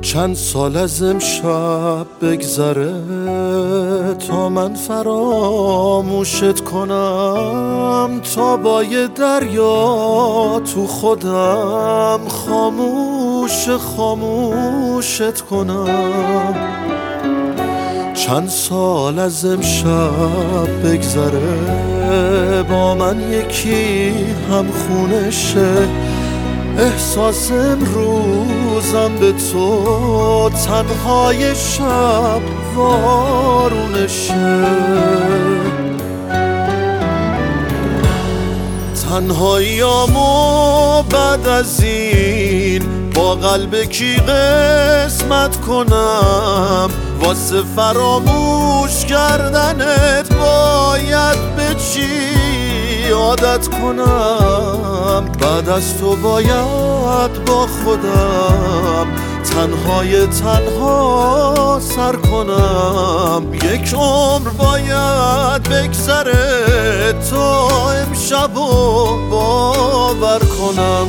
چند سال از امشب بگذره تا من فراموشت کنم، تا با یه دریا تو خودم خاموشت کنم. چند سال از امشب بگذره با من یکی هم خونه شه، احساس امروزم به تو تنهای شب وارونشه. تنهاییامو بعد از این با قلب کی قسمت کنم، واسه فراموش کردنت باید به چی عادت کنم؟ بعد از تو باید با خودم تنها سر کنم. یک عمر باید بگذره تا امشبو باور کنم.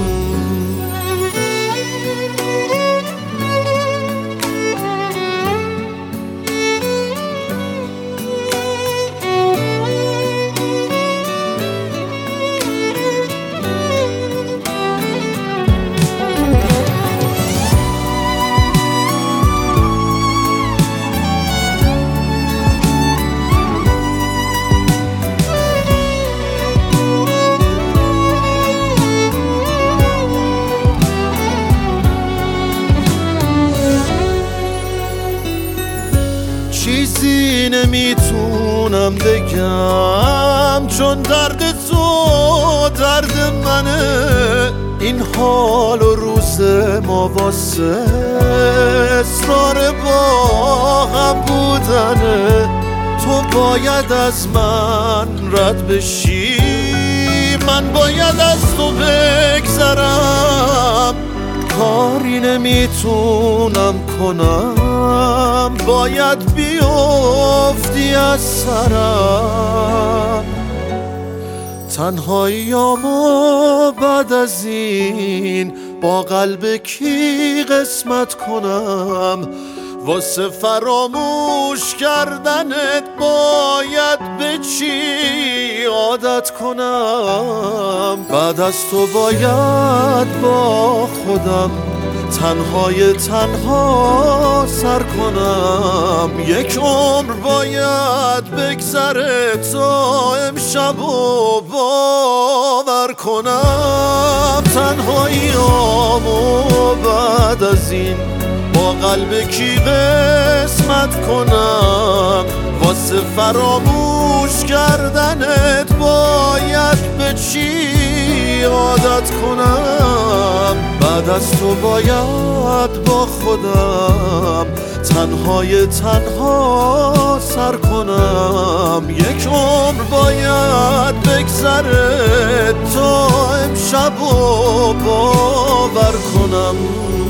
چیزی نمیتونم بگم چون درد تو درد منه، این حال و روز ما واسه اصرار با هم بودنه. تو باید از من رد بشی، من باید از تو بگذرم. کاری نمیتونم کنم، باید بیفتی از سرم. تنهاییامو بعد از این با قلب کی قسمت کنم، واسه فراموش کردنت باید به چی عادت کنم؟ بعد از تو باید با خودم تنها سر کنم. یک عمر باید بگذره تا امشبو باور کنم. تنهاییامو بعد از این با قلب کی قسمت کنم، واسه فراموش کردنت باید به چی عادت کنم؟ بعد از تو باید با خودم تنها سر کنم. یک عمر باید بگذره تا امشبو باور کنم.